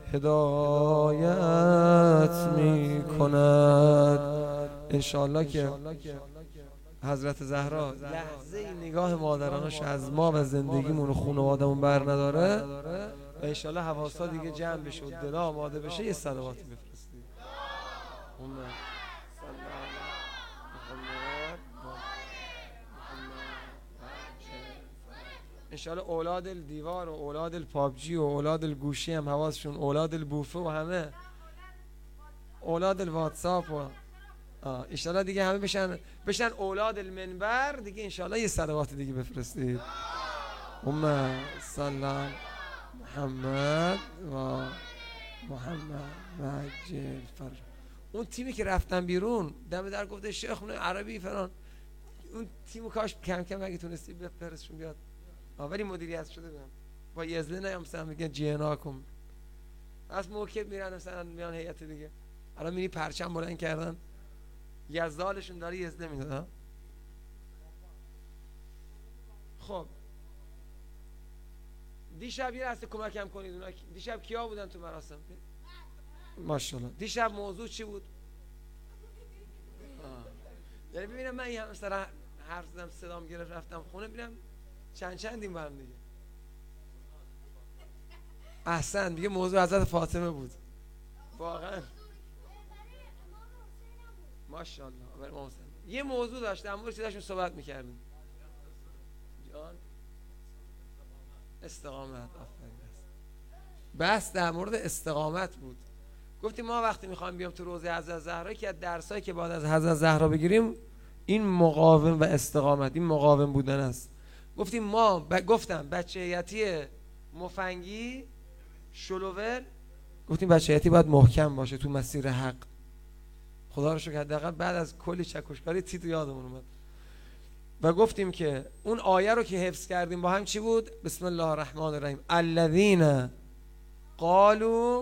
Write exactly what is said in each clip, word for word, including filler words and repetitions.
هدایت می کند. انشالله که حضرت زهرا لحظه این نگاه مادرانش از ما و زندگیمون و خانوادمون بر نداره و انشالله حواسا دیگه جمع بشه و دلا آماده بشه. یه صلواتی بفرستید. انشالله اولاد الدیوار و اولاد الپابجی و اولاد الگوشی هم حواسشون، اولاد البوفه و همه اولاد الواتساپ و انشالله دیگه همه بشن بشن اولاد المنبر دیگه. انشالله یه صلوات دیگه بفرستید. اللهم صل علی محمد و محمد عجل فرج. اون تیمی که رفتن بیرون دم در گفته شیخ عربی فران، اون تیمو کاش کم کم اگه تونستی بفرستشون بیاد. ولی مدیریت شده بودم با یزده نیام مثلا میگن جناکم از موکب میرن مثلا میان هیئت دیگه. الان میری پرچم بلند کردن یزدالشون داره یزده میداد. خب دیشب یه لحظه کمکم کنید. اونا دیشب کیا بودن تو مراسم؟ ماشاءالله. دیشب موضوع چی بود؟ یعنی ببینم من یه مثلا حرف زدم صدام گرفت رفتم خونه ببینم چند چندیم با هم دیگه. احسن دیگه موضوع حضرت فاطمه بود واقعا. ماشاءالله. یه موضوع داشت در مورد چی داشتیم صحبت میکردیم؟ جان استقامت. آفرین. بس در مورد استقامت بود. گفتیم ما وقتی میخوایم بیام تو روضه حضرت زهرا که از درسایی که بعد از حضرت زهرا بگیریم این مقاوم و استقامت، این مقاوم بودن است. گفتیم ما ب... گفتم بچه هیئتی مفنگی شلوول، گفتیم بچه هیئتی باید محکم باشه تو مسیر حق. خدا رو شکر حداقل بعد از کلی چکشکاری تی تو یادمون اومد. و گفتیم که اون آیه رو که حفظ کردیم با هم چی بود؟ بسم الله الرحمن الرحیم الذین قالوا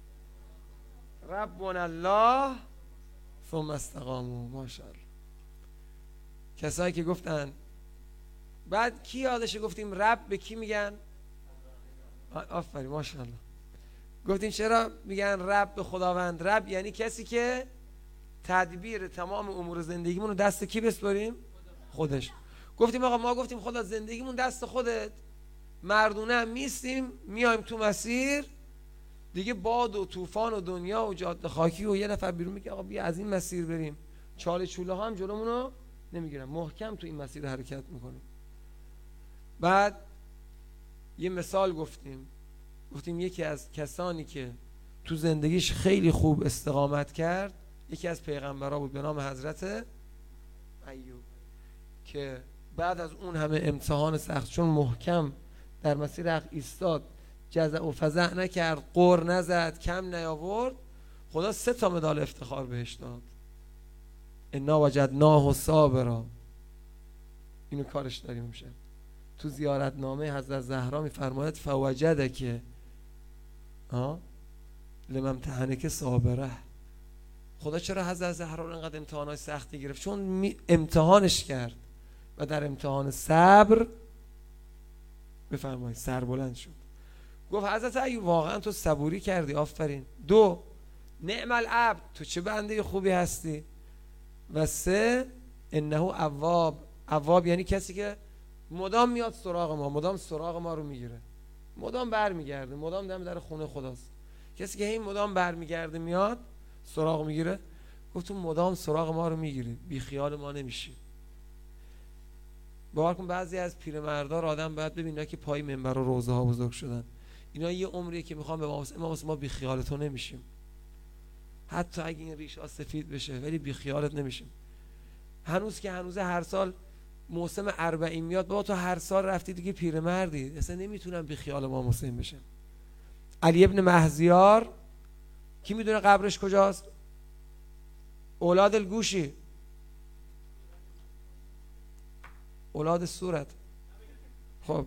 ربنا الله ثم استقاموا. ماشاءالله. کسایی که گفتن. بعد کی یادشه گفتیم رب به کی میگن؟ آفرین ماشاءالله. گفتیم چرا میگن رب به خداوند؟ رب یعنی کسی که تدبیر تمام امور زندگیمون رو دست کی بسپاریم؟ خودش. گفتیم آقا ما گفتیم خدا زندگیمون دست خودت، مردونه هم میستیم میایم تو مسیر دیگه، باد و طوفان و دنیا و جاده خاکی و یه نفر بیرون میگه آقا بیا از این مسیر بریم، چاله چوله ها هم جلومونو نمیگیرن، محکم تو این مسیر حرکت میکنیم. بعد یه مثال گفتیم گفتیم یکی از کسانی که تو زندگیش خیلی خوب استقامت کرد یکی از پیغمبرها بود به نام حضرت ایوب، که بعد از اون همه امتحان سخت چون محکم در مسیر حق ایستاد، جزع و فزع نکرد، قر نزد، کم نیاورد، خدا سه تا مدال افتخار بهش داد. انا وجدناه صابرا. اینو کارش داریم میشه. تو زیارتنامه حضرت زهرا میفرماید فوجدک ها لم امتحنک صابره. خدا چرا حضرت زهرا رو انقدر امتحانات سختی گرفت؟ چون امتحانش کرد و در امتحان صبر بفرمایید سربلند شد. گفت حضرت ایوب واقعا تو صبوری کردی، آفرین. دو، نعم العبد، تو چه بنده خوبی هستی. و سه، انه اواب. اواب یعنی کسی که مدام میاد سراغ ما، مدام سراغ ما رو میگیره، مدام برمیگرده، مدام دم در خونه خداست. کسی که این مدام برمیگرده میاد سراغ میگیره، گفت تو مدام سراغ ما رو میگیری، بی خیال ما نمیشی. باور کن بعضی از پیرمردا رو آدم باید ببینه که پای منبر و روضه ها بزرگ شدن، اینا یه عمریه که میخوام به ما ما ما بی خیال تو نمیشیم، حتی اگه این ریشا سفید بشه ولی بی خیالت نمیشیم. هنوز که هنوزه هر سال موسم اربعین میاد، بابا تو هر سال رفتی دیگه پیرمردی، اصلا نمیتونم بی خیال ما مسلم بشم. علی ابن مهزیار کی میدونه قبرش کجاست؟ اولاد الگوشی، اولاد صورت. خب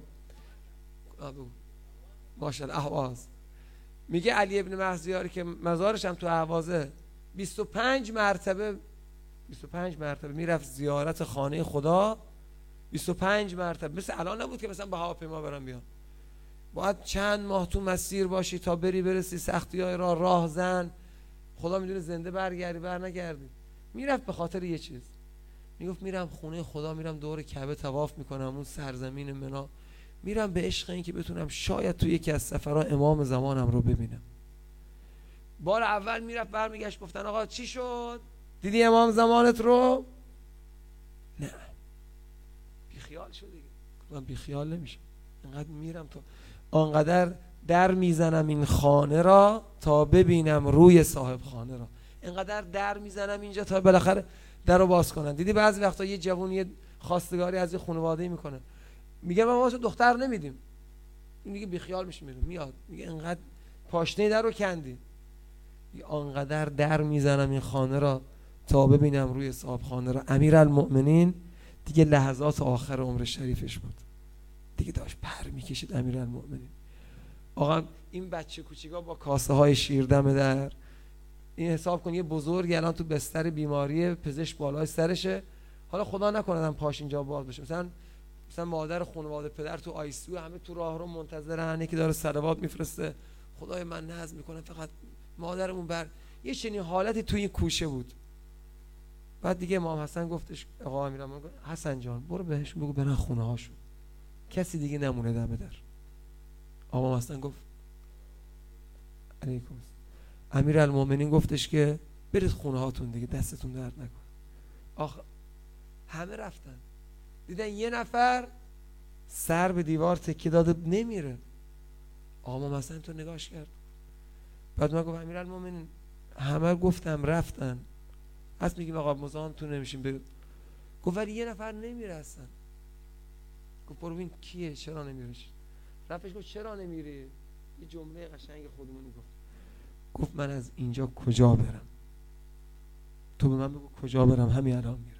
ماشاءالله اهواز. میگه علی ابن مهزیار که مزارش هم تو اهوازه، بیست و پنج مرتبه بیست و پنج مرتبه میرفت زیارت خانه خدا، بیست و پنج مرتبه. مثل الان نبود که مثلا با هواپیما برام بیان، باید چند ماه تو مسیر باشی تا بری برسی سختی های راه راه زن، خدا میدونه زنده برگردی بر نگردی. میرفت به خاطر یه چیز، میگفت میرم خونه خدا، میرم دور کعبه طواف میکنم، اون سرزمین منا، میرم به عشق این که بتونم شاید تو یکی از سفرها امام زمانم رو ببینم. بار اول میرفت برمیگشت گفتن آقا چی شد؟ دیدی امام زمانت رو؟ نه. بیخیال شد دیگه. من بیخیال نمیشم، اینقدر میرم تا آنقدر در میزنم این خانه را تا ببینم روی صاحب خانه را، اینقدر در میزنم اینجا تا بالاخره در رو باز کنن. دیدی بعضی وقتا یه جوون یه خواستگاری از یه خانواده میکنه، میگه ما واسه دختر نمیدیم، این دیگه بیخیال میشه میره میاد، میگه اینقدر پاشنه در رو کندی. آنقدر در میزنم این خانه را تا ببینم روی صاحب خانه را. امیرالمؤمنین دیگه لحظات آخر عمر شریفش بود، دیگه داشت پر میکشید امیرالمؤمنین. آقا این بچه کوچیکا با کاسه های شیر دم در، این حساب کن یه بزرگ الان تو بستر بیماری، پزشک بالای سرشه، حالا خدا نکنه پاش اینجا باز بشه، مثلا مثلا مادر خانواده پدر تو آی سی یو، همه تو راه رو منتظرن، یکی داره صلوات میفرسته خدای من نظم میکنه فقط مادرمون بر. یه چنین حالتی توی این کوشه بود. بعد دیگه امام حسن گفتش آقا امیرالمومنین حسن جان برو بهش بگو برن خونه هاشون، کسی دیگه نمونه دم در. آقا حسن گفت علیکم. امیرالمومنین گفتش که برید خونه هاتون دیگه، دستتون درد نکنه. آخ همه رفتن، دیدن یه نفر سر به دیوار تکیه داده نمیره. آقا حسن تو نگاش کرد، بعد من گفت امیرالمومنین همه گفتم رفتن، از میگیم آقا مزاحم تو نمیشیم برید. گفت ولی یه نفر نمیره اصلا. گفت برو ببین کیه، چرا نمیریش؟ رفتش گفت چرا نمیری؟ یه جمله قشنگ خودمونی گفت، گفت من از اینجا کجا برم؟ تو به من بگو کجا برم، همین الان میرم.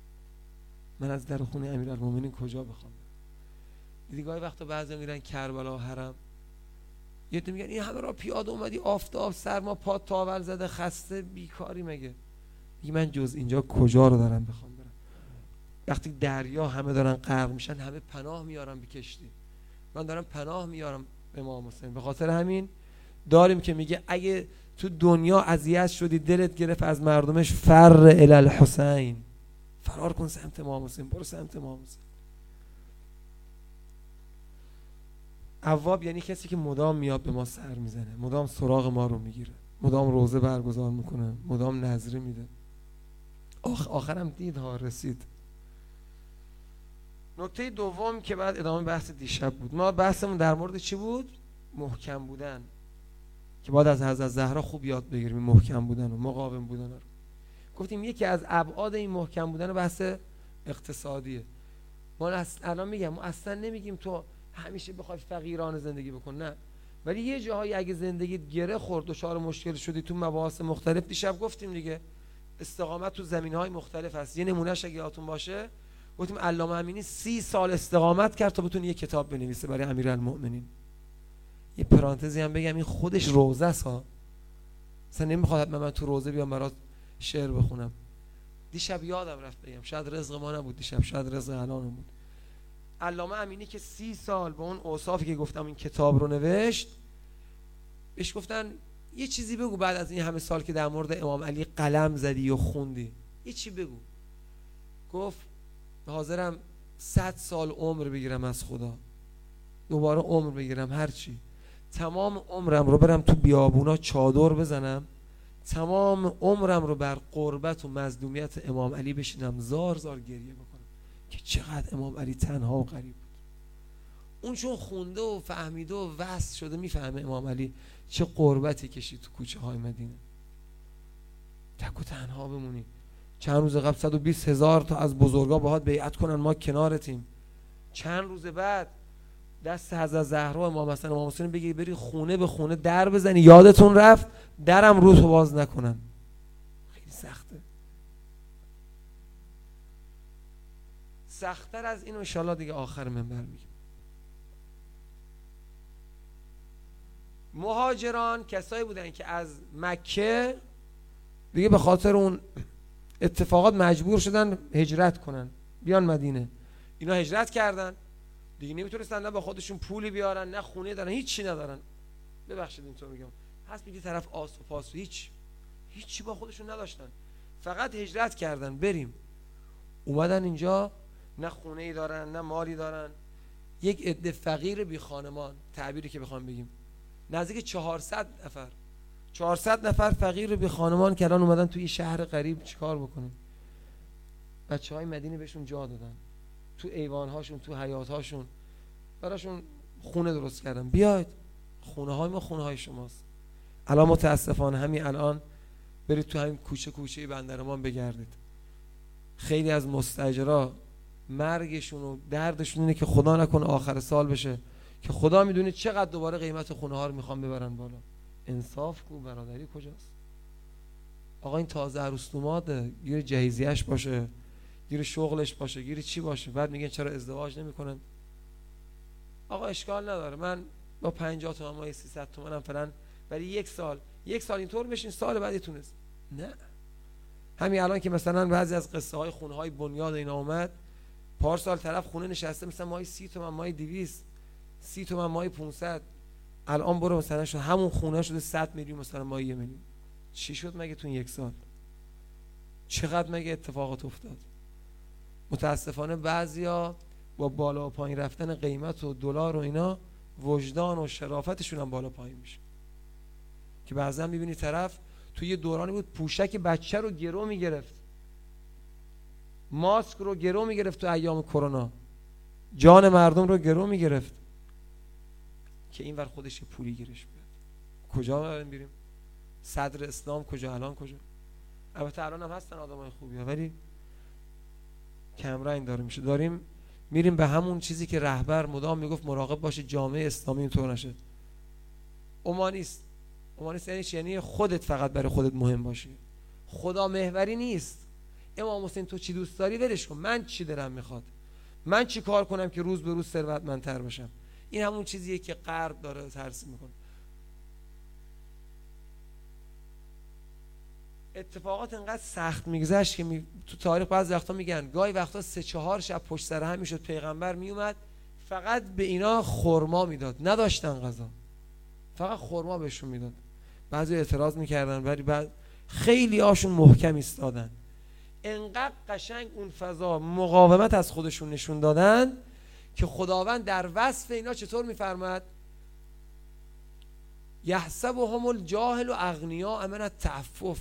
من از در خونه امیرالمومنین کجا بخوام برم؟ دیدی گاهی وقتا بعضی میرن کربلا حرم، یه تو میگن این همه را پیاده اومدی، آفتاب سرما پات تاول زده خسته بیکاری، مگه میگه من جز اینجا کجا رو دارم بخوام برم؟ وقتی دریا همه دارن غرق میشن همه پناه میارن به کشتی، من دارم پناه میارم امام حسین. به خاطر همین داریم که میگه اگه تو دنیا اذیت شدی دلت گرفت از مردمش، فر الی الحسین، فرار کن سمت امام حسین، برو سمت امام حسین. عواب یعنی کسی که مدام میاد به ما سر میزنه، مدام سراغ ما رو میگیره، مدام روزه برگزار میکنه، مدام نذری میده. آخ آخرم دید ها رسید. نکته دوم که بعد ادامه بحث دیشب بود، ما بحثمون در مورد چی بود؟ محکم بودن، که باید از حضرت زهرا خوب یاد بگیریم محکم بودن و مقاوم بودن رو. گفتیم یکی از ابعاد این محکم بودن بحث اقتصادیه. ما الان میگم ما اصلا نمیگیم تو همیشه بخوای فقیرانه زندگی بکن، نه، ولی یه جاهایی اگه زندگیت گره خورد، دچار مشکل شدی تو مباحث مختلف، دیشب گفتیم دیگه استقامت تو زمینهای مختلف هست. یه نمونهش اگه یادتون باشه گفتیم علامه امینی سی سال استقامت کرد تا بتونه یه کتاب بنویسه برای امیرالمؤمنین. یه پرانتزی هم بگم این خودش روزه است ها، اصلا نمیخواد من, من تو روزه بیام برات شعر بخونم. دیشب یادم رفت بگم، شاید رزق ما نبود دیشب، شاید رزق الان بود. علامه امینی که سی سال با اون اوصافی که گفتم این کتاب رو نوشت، بهش گفتن یه چیزی بگو بعد از این همه سال که در مورد امام علی قلم زدی و خوندی، یه چی بگو. گفت حاضرم صد سال عمر بگیرم از خدا، دوباره عمر بگیرم، هرچی، تمام عمرم رو برم تو بیابونا چادر بزنم، تمام عمرم رو بر قربت و مظلومیت امام علی بشینم زار زار گریه بکنم که چقدر امام علی تنها و غریب بود. اون چون خونده و فهمیده و وصل شده میفهمه امام علی چه قربتی کشید تو کوچه های مدینه. تک و تنها بمونی، چند روز قبل صد و بیست هزار تا از بزرگا باهات بیعت کنن ما کنارتیم، چند روز بعد دست حضرت زهرا امام حسن امام حسین بگی بری خونه به خونه در بزنی یادتون رفت درم رو تو باز نکنن. خیلی سخته، سخت‌تر از این ان شاءالله دیگه آخر منبر میگم. مهاجران کسایی بودن که از مکه دیگه به خاطر اون اتفاقات مجبور شدن هجرت کنن بیان مدینه. اینا هجرت کردن، دیگه نمیتونستن نه با خودشون پولی بیارن، نه خونه دارن، هیچ چی ندارن. ببخشید اینطور میگم، هست میگه طرف آس و پاس و هیچ هیچی با خودشون نداشتن، فقط هجرت کردن بریم. اومدن اینجا، نه خونه ای دارن نه مالی دارن. یک عده فقیر بی خانمان، تعبیری که بخوام بگیم نزدیک چهارصد نفر چهارصد نفر فقیر بی خانمان که الان اومدن توی شهر غریب چیکار بکنن؟ بچهای مدینه بهشون جا دادن، تو ایوانهاشون تو حیاطهاشون براشون خونه درست کردن. بیاید خونه های ما خونه های شماست. الان متاسفانه همین الان برید تو همین کوچه کوچه بندرمان بگردید، خیلی از مستاجرها مرگشون و دردشون اینه که خدا نکنه آخر سال بشه که خدا میدونه چقدر دوباره قیمت خونه ها رو میخوان ببرن بالا. انصاف کو، برادری کجاست؟ آقا این تازه عروس دوماده، گیر جهیزیه‌اش باشه، گیر شغلش باشه، گیر چی باشه، بعد میگن چرا ازدواج نمیکنن؟ آقا اشکال نداره، من با پنجاه تومن مایه سیصد تومنم فلان برای یک سال یک سال اینطور بشین، سال بعدی تونست. نه، همین الان که مثلا بعضی از قصه های خونه های بنیاد اینا اومد، پارسال طرف خونه نشسته مثلا مایه سی تومن مایه دویست، سی تومن مایه پانصد، الان برو مثلا شد همون خونه شده صد میلیون مثلا مایه یک میلیون. چی شد مگه تو یک سال؟ چقدر مگه اتفاقات افتاد؟ متاسفانه بعضیا با بالا و پایین رفتن قیمت و دلار و اینا وجدان و شرافتشون هم بالا پایین میشه، که بعضا میبینی طرف توی یه دورانی بود پوشک بچه رو گرو میگرفت، ماسک رو گرو میگرفت تو ایام کرونا، جان مردم رو گرو میگرفت که این ور خودش پولی گیرش بیاد. کجا ما بریم؟ صدر اسلام کجا؟ الان کجا؟ البته الان هم هستن آدمای خوبی ها، ولی کمرنگ داره میشه. داریم میریم به همون چیزی که رهبر مدام میگفت مراقب باشه جامعه اسلامی اینطور نشه. اومانیست اومانیست یعنی چی؟ یعنی خودت فقط برای خودت مهم باشی، خدا محوری نیست. امام حسین تو چی دوست داری ولش کن، من چی دلم میخواد، من چی کار کنم که روز به روز ثروتمندتر بشم. این همون چیزیه که غرب داره ترسیم میکنه. اتفاقات انقدر سخت میگذشت که می... تو تاریخ بعضی وقتا میگن گاهی وقتا سه چهار شب پشت سر هم میشد پیغمبر میومد فقط به اینا خرما میداد، نداشتن غذا، فقط خرما بهشون میداد. بعضی اعتراض میکردن ولی بعد خیلی هاشون محکم ایستادن. انقدر قشنگ اون فضا مقاومت از خودشون نشون دادن که خداوند در وصف اینا چطور میفرماد؟ یحسبهم الجاهل و اغنیاء من التعفف.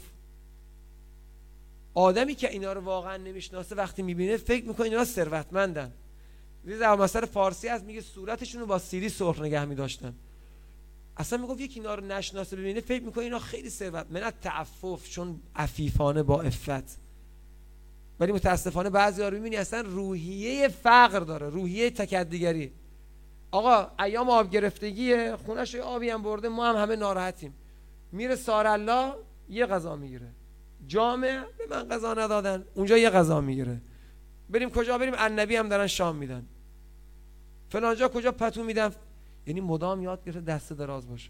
آدمی که اینا رو واقعا نمیشناسه وقتی میبینه فکر میکنه اینا ثروتمندن. در مثل فارسی هست میگه صورتشون رو با سیلی سرخ نگه میداشتن. اصلا میگفت یکی اینا رو نشناسه ببینه فکر میکنه اینا خیلی ثروت، من التعفف، چون عفیفانه با عفت. ولی متاسفانه بعضی‌ها رو میبینی اصلا روحیه فقر داره، روحیه تکدیگری. آقا ایام آب گرفتگیه، خونش آبی هم برده، ما هم همه ناراحتیم. میره سارالله یه غذا میگیره، جامعه به من غذا ندادن، اونجا یه غذا میگیره. بریم کجا بریم؟ النبی هم دارن شام میدن، فلانجا کجا پتو میدن. یعنی مدام یاد گرفته دست دراز باشه.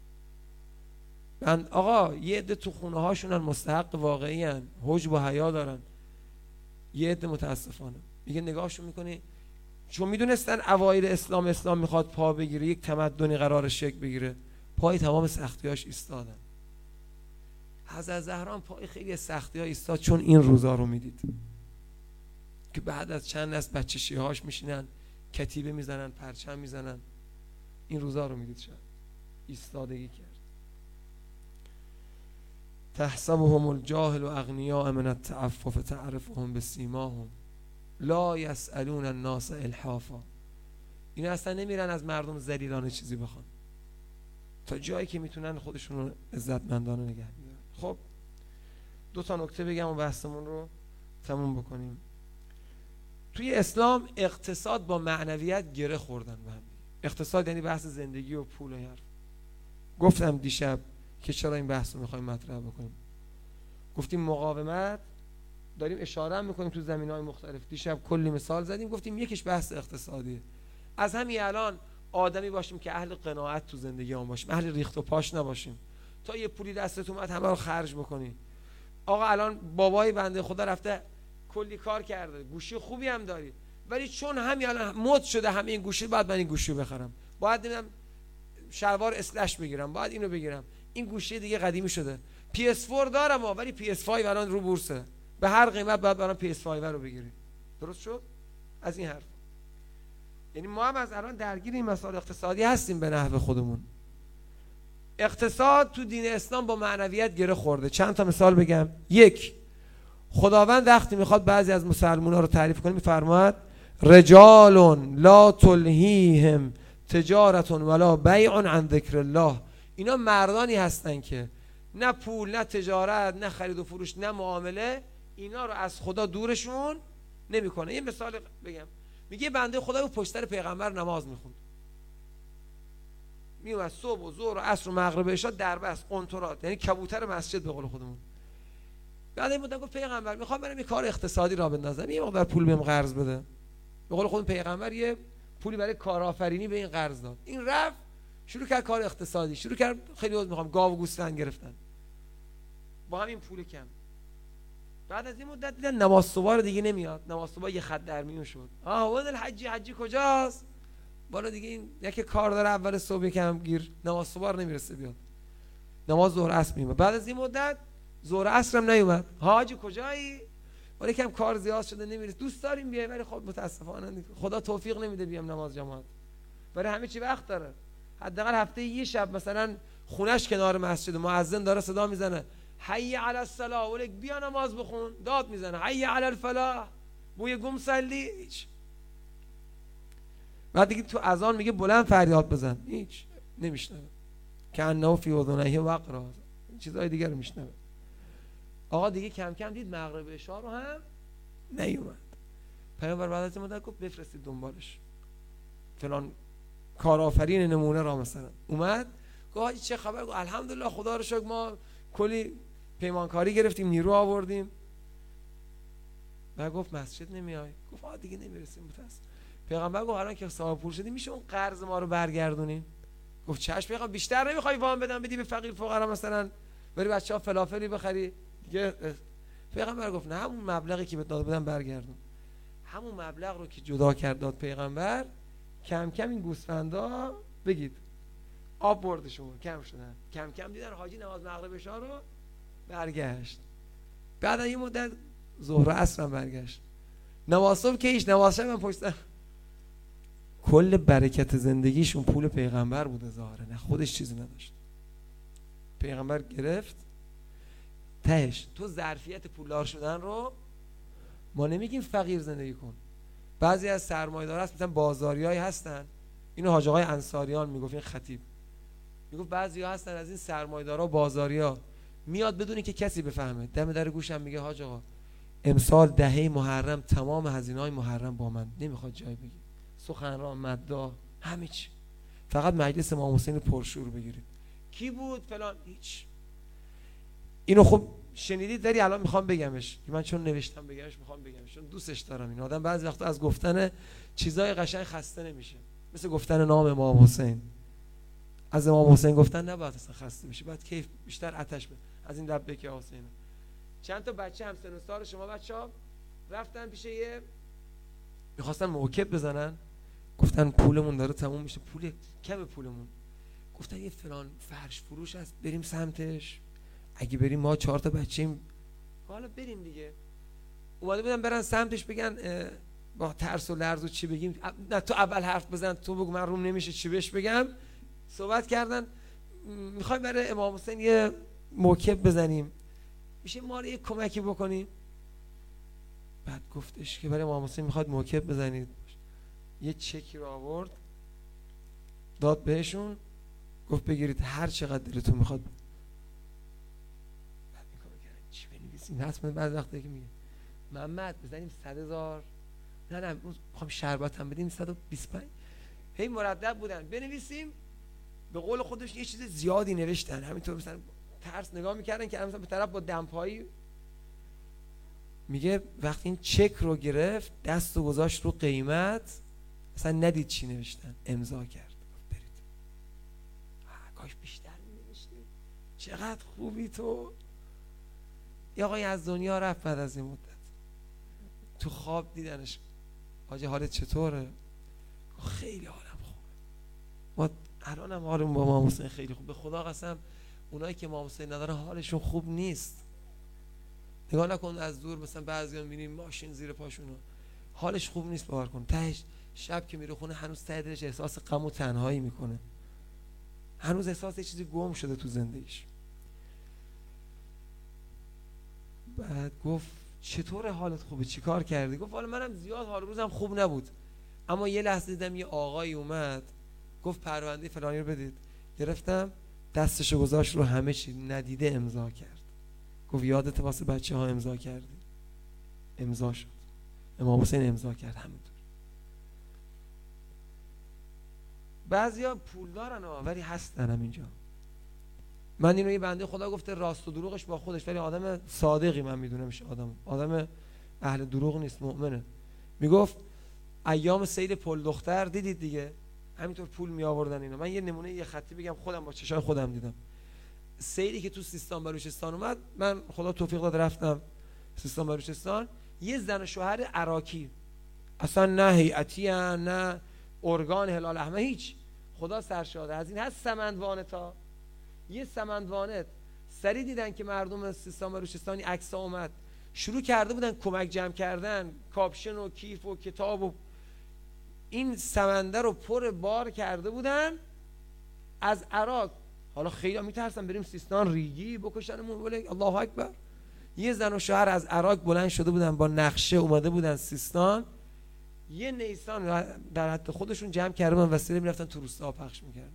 من آقا یه عده تو خونه هاشونن مستحق واقعی ان، حجب و حیا دارن، یه عده متاسفانه میگه نگاهشون میکنی، چون میدونستن اوایل اسلام اسلام میخواد پا بگیره، یک تمدنی قرار شکل بگیره، پای تمام سختیاش ایستادن. حضرت زهرا پای خیلی سختی ها ایستاد چون این روزا رو میدید که بعد از چند نسل بچه شیهاش میشینن کتیبه میزنن، پرچم میزنن. این روزا رو میدید، شاید ایستادگی کرد. تحسبهم الجاهل و اغنیاء من التعفف تعرفهم بسیماهم لا یسألون الناس الحافا. اینا اصلا نمیرن از مردم ذلیلانه چیزی بخوان، تا جایی که میتونن خودشون رو عزتمندانه نگه میدارن. خب دو تا نکته بگم و بحثمون رو تموم بکنیم. توی اسلام اقتصاد با معنویت گره خوردن به هم. اقتصاد یعنی بحث زندگی و پول و حرف. گفتم دیشب که چرا این بحث رو میخوایم مطرح بکنیم. گفتیم مقاومت، داریم اشاره میکنیم تو زمینه‌های مختلف. دیشب کلی مثال زدیم، گفتیم یکیش بحث اقتصادیه. از همین الان آدمی باشیم که اهل قناعت تو زندگیمون باشیم، اهل ریخت و پاش نباشیم. تا یه پولی دستت اومد همه رو خرج بکنی. آقا الان بابای بنده خدا رفته کلی کار کرده، گوشی خوبی هم داری، ولی چون همین الان مد شده همه این گوشی، بعد من این گوشی رو بخرم، باید نمیدونم شلوار اسلش بگیرم، باید اینو بگیرم. این گوشی دیگه قدیمی شده. پی اس فور دارم ها، ولی پی اس فایو الان رو بورسه، به هر قیمت باید برام پی اس فایو رو بگیری. درست شد؟ از این حرف. یعنی ما هم از الان درگیر این مسائل اقتصادی هستیم به نحو خودمون. اقتصاد تو دین اسلام با معنویت گره خورده. چند تا مثال بگم. یک، خداوند وقتی میخواد بعضی از مسلمان‌ها رو تعریف کنه میفرماید رجال لا تلهیهم تجارت ولا بیع عن ذکر الله. اینا مردانی هستن که نه پول، نه تجارت، نه خرید و فروش، نه معامله اینا رو از خدا دورشون نمیکنه. یه مثال بگم. میگه بنده خدا رو پشت سر پیغمبر نماز میخوند، میومد صبح و ظهر و عصر و مغرب و عشا دربست قنطرات، یعنی کبوتر مسجد به قول خودمون. بعد این مدت گفت پیغمبر میخوام برم یه کار اقتصادی را بندازم، یه مقدار پول بهم قرض بده. به قول خود پیغمبر یه پولی برای کارآفرینی به این قرض داد. این رفت شروع کرد کار اقتصادی، شروع کرد خیلی میخوام گاو و گوسفند گرفتن با همین پول کم. بعد از این مدت دیدن نماز صبح دیگه نمیاد، نماز صبح یه خط در میون شد. آه ولد الحجی، حجی کجاست؟ بالا دیگه این یکی کار داره اول صبح کم گیر، نماز صبح نمیرسه بیاد، نماز ظهر عصر میومد. بعد از این مدت ظهر عصر هم نیومد. حاجی کجایی؟ ولی کم کار زیاد شده نمیرسه. دوست داریم بیای ولی خب متاسفانه خدا توفیق نمیده بیام نماز جماعت. برای همه چی وقت داره. حداقل هفته یه شب مثلا خونش کنار مسجد، مؤذن داره صدا میزنه حی علی الصلاه، ولک بیا نماز بخون، داد میزنه حی علی الفلاح، بوی گم سلی. هیچ. بعد دیگه تو اذان میگه بلند فریاد بزن، هیچ نمیشنوه. کانه فی اذنیه وقرا، چیزای دیگه رو میشنوه. آقا دیگه کم کم دید مغرب عشا رو هم نیومد. پیامبر بعد از مدت گفت بفرستید دنبالش، فلان کارآفرین نمونه را مثلا اومد گفت چه خبر؟ گفت الحمدلله خدا رو شکر ما کلی پیمانکاری گرفتیم، نیرو آوردیم. بعد گفت مسجد نمیای؟ گفت آ دیگه نمیرسیم متأسف. پیغمبر گفت الان که صاحب پول شدی میشه اون قرض ما رو برگردونیم؟ گفت چشم پیغمبر، بیشتر نمیخوای وام بدم بدی به فقیر فقرا مثلا بری بچه‌ها فلافلی بخری دیگه؟ پیغمبر گفت نه، همون مبلغی که بهت داده بودم برگردون. همون مبلغ رو که جدا کرد داد پیغمبر، کم کم این گوسفندا بگید آب بردشون کم شدن، کم کم دیدن حاجی نماز مغرب عشا رو برگشت. بعد از یه مدت ظهر و عصر هم برگشت. نماز صبح که هیچ، نماز شب هم پشت سر. کل برکت زندگیشون پول پیغمبر بوده ظاهرا، نه خودش چیزی نداشت. پیغمبر گرفت تهش. تو ظرفیت پولدار شدن رو ما نمیگیم فقیر زندگی کن. بعضی از سرمایه‌دارا هست مثلا بازاریایی هستن، اینو حاج آقای انصاریان میگفت، این خطیب میگفت بعضیا هستن از این سرمایه‌دارا و بازاریا میاد بدونی که کسی بفهمه، دم در گوشم میگه حاج آقا امسال دهه محرم تمام هزینه‌های محرم با من، نمیخواد جای بگی، سخنران، مداح، همه چی، فقط مجلس امام حسین پرشور بگیرید. کی بود فلان؟ هیچ. اینو خب شنیدید ولی الان میخوام بگمش، من چون نوشتم بگمش میخوام بگمش، چون دوستش دارم. این آدم بعضی وقتا از گفتن چیزای قشنگ خسته نمیشه، مثل گفتن نام امام حسین. از امام حسین گفتن نباید اصلا خسته بشی، باید کیف بیشتر آتش بده از این لبیک حسین. چند تا بچه هم سن و سال شما بچه‌ها رفتن پیش یه، میخواستن موکب بزنن، گفتن پولمون داره تموم میشه، پول کم پولمون. گفتن یه فلان فرش فروش هست بریم سمتش، اگه بریم ما چهار تا بچه‌ایم، حالا بریم دیگه. اومده بودن برن سمتش بگن با ترس و لرز و چی بگیم، نه تو اول حرف بزن، تو بگو من روم نمیشه چی بهش بگم. صحبت کردن میخوایم برای امام حسین یه موکب بزنیم، میشه ما رو یه کمکی بکنیم؟ بعد گفتش که برای امام حسین میخواد موکب بزنید، یه چکی رو آورد داد بهشون، گفت بگیرید هر چقدر دلتون میخواد. بعد میگم چی بنویسیم؟ حتما بعد وقتی که میگه محمد بزنیم صد هزار، نه نه میخوام شربت هم بدیم صد و بیست و پنج. هی مردد بودن بنویسیم. به قول خودش یه چیز زیادی نوشتن، همینطور مثلا ترس نگاه میکردن که مثلا به طرف با دمپایی. میگه وقتی این چک رو گرفت دست و گذاشت رو قیمت، اصلا ندید چی نوشتن، امضا کرد. برید کاش بیشتر نوشتی، چقدر خوبی تو. یه آقای از دنیا رفت بعد از این مدت، تو خواب دیدنش حاجی حالت چطوره؟ خیلی حالم خوبه. ما الانم حالمون با امام حسین خیلی خوب. به خدا قسم اونایی که امام حسین ندارن حالشون خوب نیست. نگاه نکن از دور مثلا بعضیا میبینیم ماشین زیر پاشونو، حالش خوب نیست. باور کن تهش شب که میره خونه هنوز ته دلش احساس غم و تنهایی میکنه، هنوز احساس یه چیزی گم شده تو زندگیش. بعد گفت چطور حالت خوبه؟ چیکار کردی؟ گفت والا منم زیاد حال روزم خوب نبود، اما یه لحظه دیدم یه آقایی اومد گفت پرونده فلانی رو بدید، گرفتم دستشو گذاشت رو همه چی، ندیده امضا کرد. گفت یادت واسه بچه ها امضا کردی؟ امضا شد. امام حسین امضا کرد. همینطور بعضیا پول دارن ها ولی هستن هم اینجا. من اینو یه بنده خدا گفته راست و دروغش با خودش، ولی آدم صادقی من میدونمش، آدم آدم اهل دروغ نیست، مؤمنه. میگفت ایام سید پل دختر دیدید دیگه، همینطور پول می آوردن اینا. من یه نمونه یه خطی بگم، خودم با چشای خودم دیدم. سیدی که تو سیستان بلوچستان اومد، من خدا توفیق داد رفتم سیستان بلوچستان، یه زن و شوهر عراقی، اصلا نه هیئتی نه ارگان هلال احمر، هیچ، خدا سرشاده از این هست. سمندوانه تا یه سمندوانت سری دیدن که مردم سیستان بلوچستانی عکس‌ها اومد، شروع کرده بودن کمک جمع کردن، کاپشن و کیف و کتاب و این سمندر رو پر بار کرده بودن از عراق. حالا خیلی میترسن بریم سیستان ریگی بکشنمون، ولی الله اکبر. یه زن و شوهر از عراق بلند شده بودن با نقشه اومده بودن سیستان، یه نیسان در حد خودشون جمع کرده بودن، وسیله میرفتن تو روستا پخش میکردن.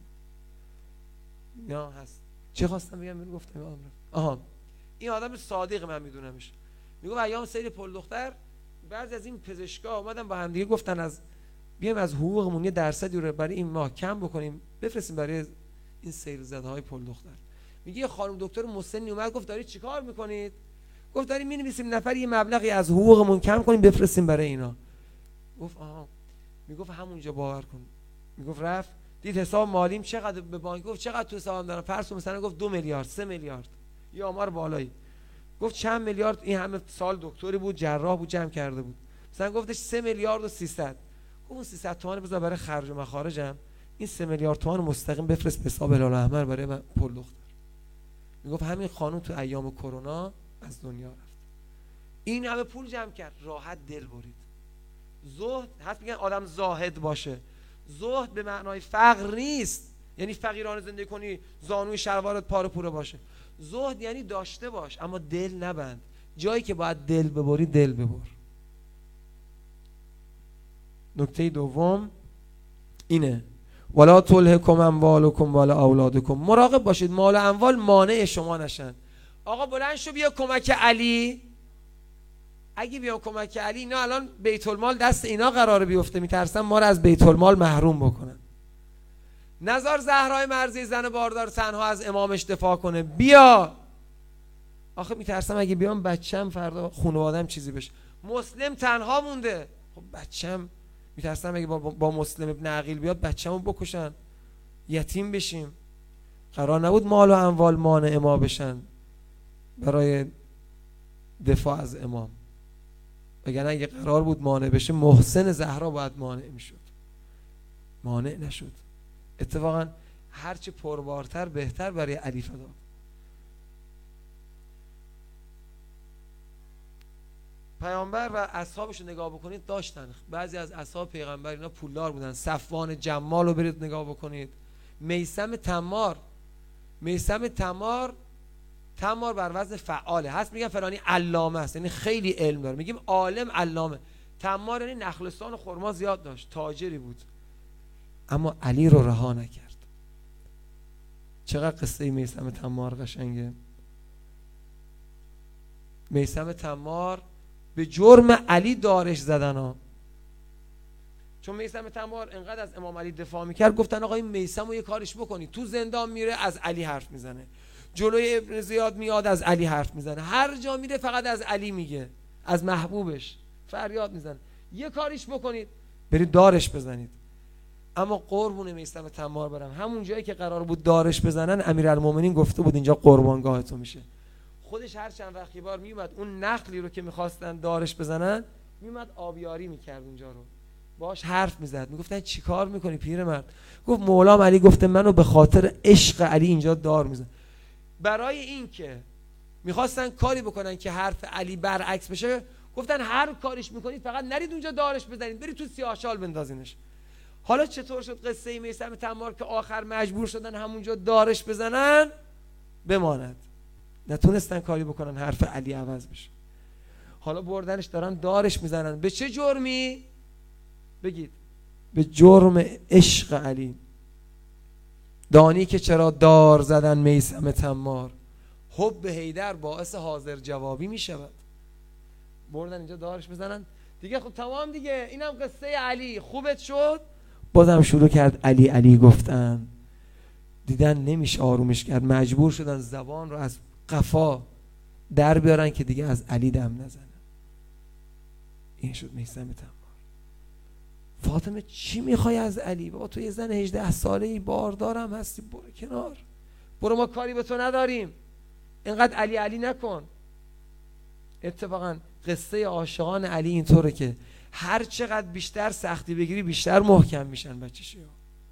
یا هست چه خواستم بگم؟ من گفتم یادم رفت. آها، این آدم صادق من میدونمش. میگم ایام سید پل دختر بعضی از این پزشکا اومدن با هم دیگه گفتن از بیایم از حقوقمون یه درصدی رو برای این ماه کم بکنیم بفرستیم برای این سیل زده های پل دختر. میگه یه خانم دکتر مسنی اومد گفت دارید چیکار میکنید؟ گفت داریم می‌نویسیم نفر یه مبلغی از حقوقمون کم کنیم بفرستیم برای اینا. گفت آها. میگفت همونجا باور کن، میگفت رفت دید حساب مالیم چقدر به بانک، گفت چقدر تو حسابم دارم؟ فرض مثلا گفت دو میلیارد سه میلیارد یا آمار بالایی. گفت چند میلیارد؟ این همه سال دکتری بود جراح بود جمع کرده بود. مثلا گفتش سه میلیارد و سیصد. گفت سیصد تومان بذار برای خرج و مخارجم، این سه میلیارد تومان مستقیم بفرست به حساب هلال احمر برای من پل دختر. میگفت همین خانم تو ایام کرونا از دنیا رفت. این همه پول جمع کرد، راحت دل برید. زهد هست، میگن آدم زاهد باشه. زهد به معنای فقر نیست، یعنی فقیرانه زندگی کنی زانوی شلوارت پاره پوره باشه. زهد یعنی داشته باش اما دل نبند. جایی که باید دل ببری دل ببر. نکته دوم اینه ولا تلهکم اموالکم ولا اولادکم، مراقب باشید مال و اموال مانع شما نشن. آقا بلند شو بیا کمک علی. اگه بیام کمک علی، اینا الان بیت المال دست اینا قراره بیفته، میترسن ما رو از بیت المال محروم بکنن. نزار زهرای مرضی زن باردار تنها از امامش دفاع کنه، بیا. آخه میترسم اگه بیام بچم فردا خانواده‌ام چیزی بشه. مسلم تنها مونده، خب بچم میترسم اگه با, با مسلم ابن عقیل بیاد بچه‌مو بکشن، یتیم بشیم. قرار نبود مال و اموال مانع ما بشن برای دفاع از امام، وگرنه اگه قرار بود مانع بشه محسن زهرا باید مانع میشد، مانع نشد. اتفاقا هرچه پربارتر بهتر برای علی فدا. پیامبر و اصحابش رو نگاه بکنید داشتن، بعضی از اصحاب پیغمبر اینا پولدار بودن. صفوان جمال رو برید نگاه بکنید، میثم تمار، میثم تمار تمار بر وزن فعاله هست، میگن فلانی علامه است، یعنی خیلی علم داره. میگیم عالم علامه. تمار یعنی نخلستان و خرما زیاد داشت، تاجری بود، اما علی رو رها نکرد. چقدر قصه میثم تمار قشنگه. میثم تمار به جرم علی دارش زدن ها، چون میثم تمار انقدر از امام علی دفاع میکرد گفتن آقا این میثم رو یه کارش بکنی. تو زندان میره از علی حرف میزنه، جلوی ابن زیاد میاد از علی حرف میزنه، هر جا میره فقط از علی میگه، از محبوبش فریاد میزنه. یه کاریش بکنید، برید دارش بزنید. اما قربون میثم تمار برم، همون جایی که قرار بود دارش بزنن امیرالمومنین گفته بود اینجا قربانگاه تو میشه. خودش هر چند وقتی بار میومد اون نخلی رو که میخواستن دارش بزنن میومد آبیاری میکرد اونجا رو. باش حرف میزد. میگفتن چی کار میکنی پیرمرد؟ گفت مولام علی گفته منو به خاطر عشق علی اینجا دار میزن. برای این که میخواستن کاری بکنن که حرف علی برعکس بشه، گفتن هر کاریش میکنید فقط نرید اونجا دارش بزنید، برید تو سیاهشال بندازینش. حالا چطور شد قصه میثم تمار که آخر مجبور شدن همونجا دارش بزنن بماند؟ نتونستن کاری بکنن حرف علی عوض بشه. حالا بردنش دارن دارش میزنن. به چه جرمی؟ بگید. به جرم عشق علی. دانی که چرا دار زدن میثم تمار، حب حیدر باعث حاضر جوابی میشود. بردن اینجا دارش میزنن دیگه. خب تمام دیگه، اینم قصه علی. خوبت شد؟ بازم شروع کرد علی علی گفتن. دیدن نمیشه آرومش کرد، مجبور شدن زبان رو از قفا در بیارن که دیگه از علی دم نزنه. این شد میثم تمار. فاطمه چی میخوای از علی؟ بابا تو یه زن هجده ساله‌ای باردارم هستی، برو کنار، برو، ما کاری به تو نداریم، اینقدر علی علی نکن. اتفاقا قصه عاشقان علی اینطوره که هر چقدر بیشتر سختی بگیری بیشتر محکم میشن بچه شیعه.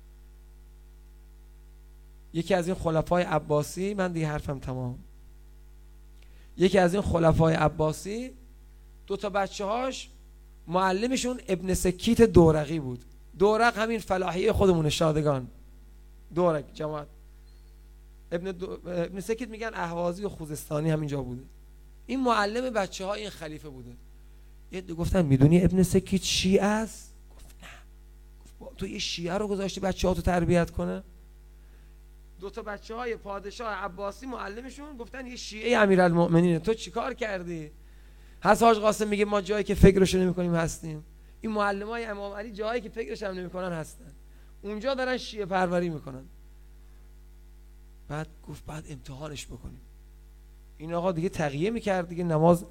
یکی از این خلفای عباسی، من دیگه حرفم تمام، یکی از این خلفای عباسی دو تا بچه هاش معلمشون ابن سکیت دورقی بود. دورق همین فلاحی خودمون شادگان، دورق جماعت. ابن, دو... ابن سکیت میگن اهوازی و خوزستانی همینجا بوده. این معلم بچه های این خلیفه بوده. یه دو گفتن میدونی ابن سکیت شیعه است؟ گفت نه. گفت تو یه شیعه رو گذاشتی بچه ها تو تربیت کنه؟ دو تا بچه های پادشاه عباسی معلمشون گفتن یه شیعه امیرالمؤمنینه، تو چیکار کردی؟ حضرت حاج قاسم میگه ما جایی که فکرشو نمی‌کنیم هستیم. این معلمای امام علی جایی که فکرش هم نمی‌کنن هستن، اونجا دارن شیعه پروری میکنن. بعد گفت بعد امتحانش بکنیم. این آقا دیگه تقیه میکرد دیگه، نماز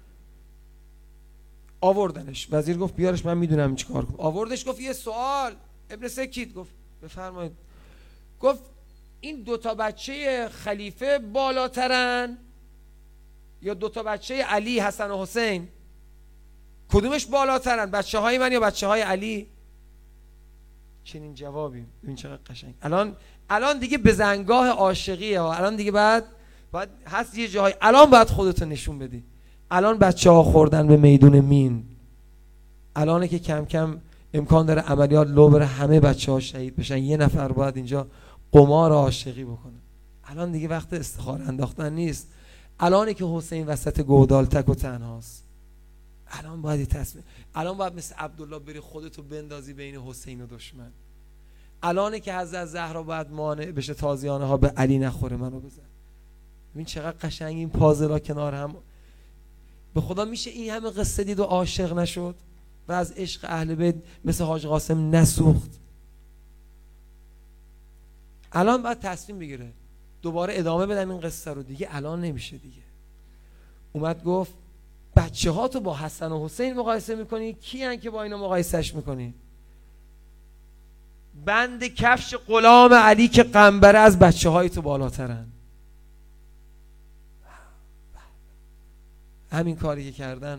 آوردنش. وزیر گفت بیارش من میدونم چیکار کنم. آوردش، گفت یه سوال ابن سکیت. گفت بفرمایید. گفت این دو تا بچه خلیفه بالاترن یا دو تا بچه علی حسن و حسین؟ کدومش بالاترن، بچه های من یا بچه های علی؟ چنین جوابی. این چقدر قشنگ. الان الان دیگه بزنگاه عاشقیه. الان دیگه بعد بعد هست یه جایی، الان باید خودتو نشون بدی. الان بچه ها خوردن به میدون مین. الانه که کم کم امکان داره عملیات لو بره، همه بچه ها شهید بشن، یه نفر باید اینجا قمار عاشقی بکنه. الان دیگه وقت استخاره انداختن نیست. الانه که حسین وسط گودال تک و تنهاست. الان باید تصمیم، الان باید مثل عبدالله بری خودتو بندازی بین حسین و دشمن. الانه که حضرت زهرا باید مانع بشه تازیانه ها به علی نخوره منو بزن. ببین چقدر قشنگ این پازلا کنار هم. به خدا میشه این همه قصه دید و عاشق نشد و از عشق اهل بیت مثل حاج قاسم نسوخت؟ الان باید تصمیم بگیره دوباره ادامه بدم این قصه رو. دیگه الان نمیشه دیگه. اومد گفت بچه ها تو با حسن و حسین مقایسه میکنی؟ کی هن که با اینا مقایسهش میکنی؟ بند کفش غلام علی که قنبره از بچه های تو بالاترن. همین کاری که کردن،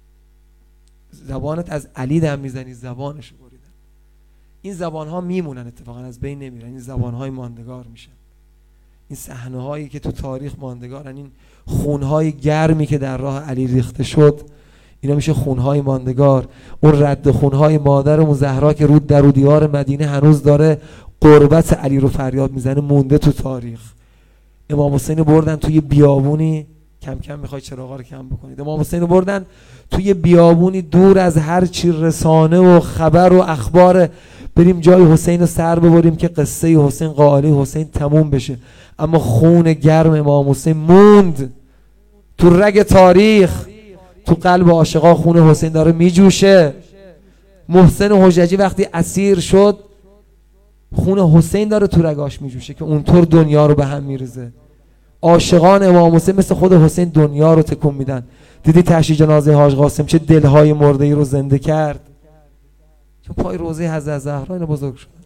زبانت از علی دم میزنی، زبانشو بریدن. این زبان ها میمونن، اتفاقا از بین نمیرن. این زبان های ماندگار میشن. این صحنه هایی که تو تاریخ ماندگارن، این خون های گرمی که در راه علی ریخته شد، اینا میشه خون های ماندگار. اون رد خون های مادرمون زهرا که رود در و دیوار مدینه هنوز داره قربت علی رو فریاد میزنه، مونده تو تاریخ. امام حسین بردن توی بیابونی، کم کم میخوای چراغا رو کم بکنید، امام حسین بردن توی بیابونی دور از هر چی رسانه و خبر و اخبار، بریم جای حسین رو سر ببریم که قصه حسین قائله حسین تموم بشه. اما خون گرم امام حسین موند تو رگ تاریخ، تو قلب عاشقا خون حسین داره میجوشه. محسن حججی وقتی اسیر شد، خون حسین داره تو رگاش میجوشه که اونطور دنیا رو به هم میریزه. عاشقان امام حسین مثل خود حسین دنیا رو تکون میدن. دیدی تشییع جنازه حاج قاسم چه دلهای مرده ای رو زنده کرد؟ چون پای روزه حضرت زهرا اینو بزرگ شد.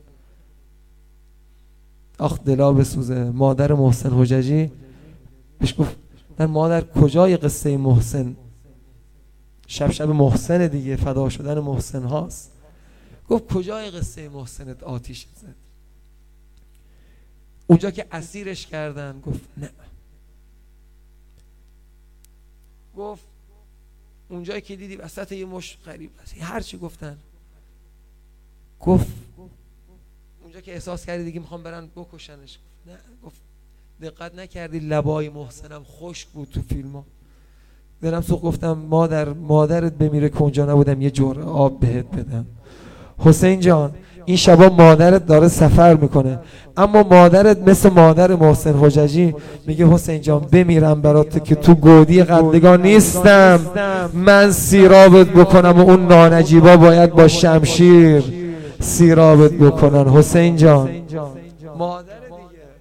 آخ دلا بسوزه. مادر محسن حججی بهش گفت در مادر کجای قصه محسن؟ شب شب محسن دیگه، فدا شدن محسن هاست. گفت کجای قصه محسنت آتیش زد؟ اونجا که اسیرش کردن گفت نه. گفت اونجایی که دیدی وسط یه مش غریب هر چی گفتن، گفت اونجا که احساس کردی دیگه میخوام برن بکشنش، نه. گفت دقت نکردی لبای محسنم خشک بود تو فیلم‌ها. دلم سوخت، گفتم مادر مادرت بمیره که اونجا نبودم یه جرعه آب بهت بدم. حسین جان این شبا مادرت داره سفر میکنه، اما مادرت مثل مادر محسن حججی میگه حسین جان بمیرم برات که تو گودی قندگان نیستم، من سیرابت بکنم و اون نانجیبا باید با شمشیر سیرابت بکنن. حسین جان مادر دیگه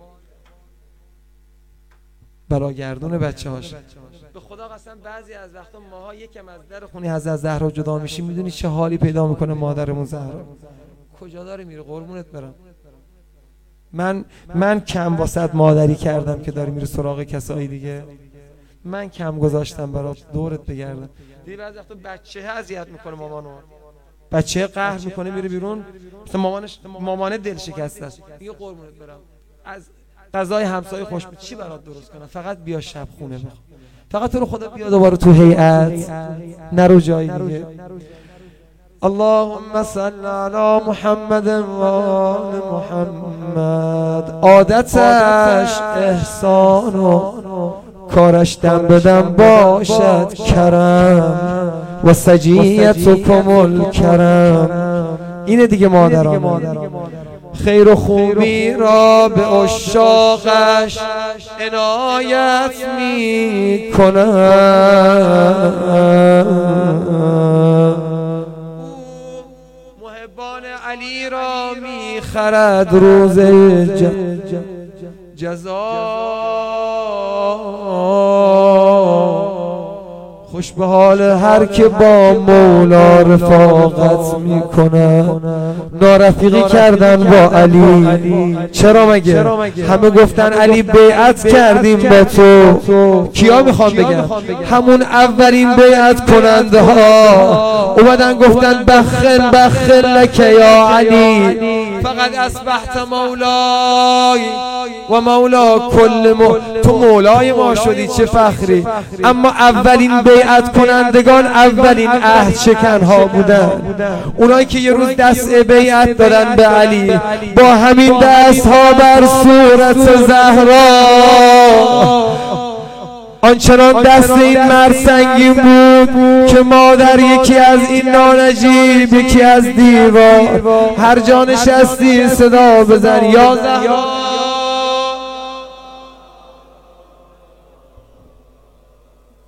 براگردون بچه هاش. به خدا قسم بعضی از وقتا ماها یکم از در خونه حضرت زهرا جدا میشیم، میدونی چه حالی پیدا میکنه مادرمون زهرا؟ کجا داره میره؟ قربونت برم. من من کم واسط مادری کردم که داری میره سراغ کسایی دیگه؟ من کم گذاشتم برات دورت بگردم. دیدی بعضی وقتا بچه اذیت میکنه مامانو، بچه قهر میکنه میره بیرون، مثلا مامانش مامانه دل شکسته است، میگه قربونت برم از غذای همسایه خوش می چی برات درست کنم، فقط بیا شب خونه بخواب، فقط تو رو خدا بیا دوباره تو هیئت، نرو جایی دیگه. اللهم صل علی محمد و آل محمد. عادتش احسان و کارش دم بدم باشد کرم و سجیتکم الکرم. اینه دیگه مادران، خیر و خوبی را به عشاقش عنایت می کنم. محبان علی را می خرد روز جزا. خوش به حال هر که با مولا رفاقت میکنه. نارفیقی کردن با علی، چرا مگه؟ همه گفتن علی بیعت کردیم با تو. کیا میخوام بگم؟ همون اولین بیعت کننده ها اومدن گفتن بخن بخن لک یا علی، فقط اصبحت مولای و مولا کل مو. تو مولای ما شدی چه فخری. اما اولین بیعت کنندگان اولین عهد شکن ها بودن، اونایی که یه روز دست بیعت دادن به علی، با همین دست ها بر صورت زهرا. آنچنان دست این مرد سنگین بود که مادر یکی از این نانجیب یکی از دیوار، هر جا نشستی صدا بزن یا زهرا